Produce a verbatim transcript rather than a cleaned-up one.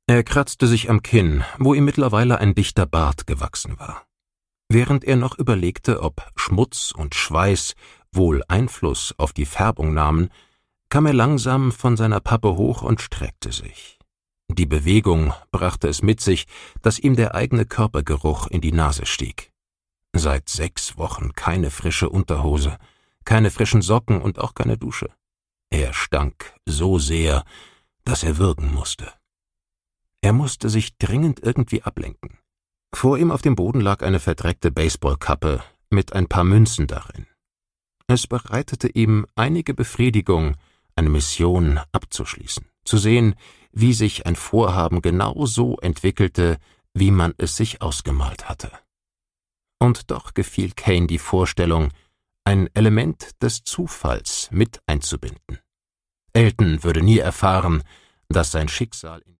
Er kratzte sich am Kinn, wo ihm mittlerweile ein dichter Bart gewachsen war. Während er noch überlegte, ob Schmutz und Schweiß wohl Einfluss auf die Färbung nahmen, kam er langsam von seiner Pappe hoch und streckte sich. Die Bewegung brachte es mit sich, dass ihm der eigene Körpergeruch in die Nase stieg. Seit sechs Wochen keine frische Unterhose, keine frischen Socken und auch keine Dusche. Er stank so sehr, dass er würgen musste. Er musste sich dringend irgendwie ablenken. Vor ihm auf dem Boden lag eine verdreckte Baseballkappe mit ein paar Münzen darin. Es bereitete ihm einige Befriedigung, eine Mission abzuschließen, zu sehen, wie sich ein Vorhaben genau so entwickelte, wie man es sich ausgemalt hatte. Und doch gefiel Kane die Vorstellung, ein Element des Zufalls mit einzubinden. Elton würde nie erfahren, dass sein Schicksal